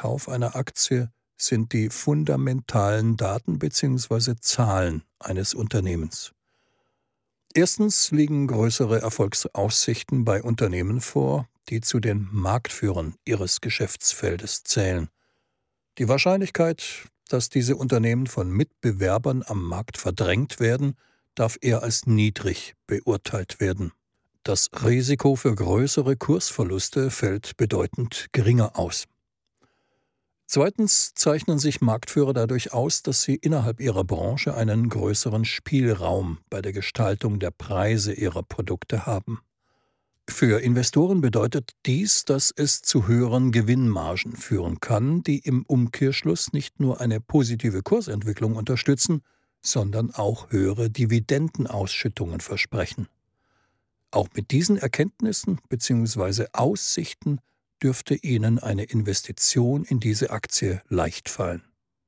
Kauf einer Aktie sind die fundamentalen Daten bzw. Zahlen eines Unternehmens. Erstens liegen größere Erfolgsaussichten bei Unternehmen vor, die zu den Marktführern ihres Geschäftsfeldes zählen. Die Wahrscheinlichkeit, dass diese Unternehmen von Mitbewerbern am Markt verdrängt werden, darf eher als niedrig beurteilt werden. Das Risiko für größere Kursverluste fällt bedeutend geringer aus. Zweitens zeichnen sich Marktführer dadurch aus, dass sie innerhalb ihrer Branche einen größeren Spielraum bei der Gestaltung der Preise ihrer Produkte haben. Für Investoren bedeutet dies, dass es zu höheren Gewinnmargen führen kann, die im Umkehrschluss nicht nur eine positive Kursentwicklung unterstützen, sondern auch höhere Dividendenausschüttungen versprechen. Auch mit diesen Erkenntnissen bzw. Aussichten dürfte Ihnen eine Investition in diese Aktie leicht fallen.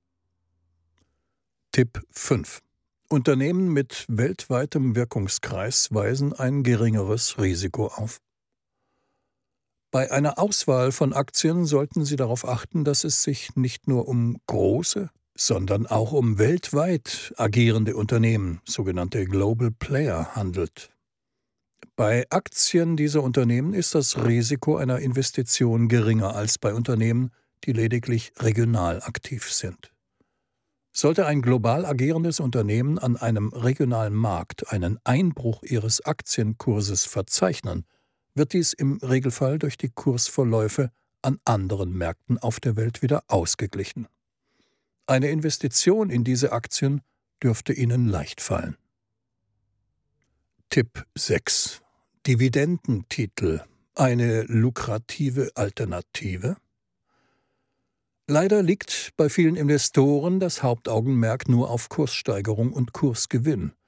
Tipp 5. Unternehmen mit weltweitem Wirkungskreis weisen ein geringeres Risiko auf. Bei einer Auswahl von Aktien sollten Sie darauf achten, dass es sich nicht nur um große, sondern auch um weltweit agierende Unternehmen, sogenannte Global Player, handelt. Bei Aktien dieser Unternehmen ist das Risiko einer Investition geringer als bei Unternehmen, die lediglich regional aktiv sind. Sollte ein global agierendes Unternehmen an einem regionalen Markt einen Einbruch ihres Aktienkurses verzeichnen, wird dies im Regelfall durch die Kursverläufe an anderen Märkten auf der Welt wieder ausgeglichen. Eine Investition in diese Aktien dürfte Ihnen leicht fallen. Tipp 6. Dividendentitel. Eine lukrative Alternative? Leider liegt bei vielen Investoren das Hauptaugenmerk nur auf Kurssteigerung und Kursgewinn.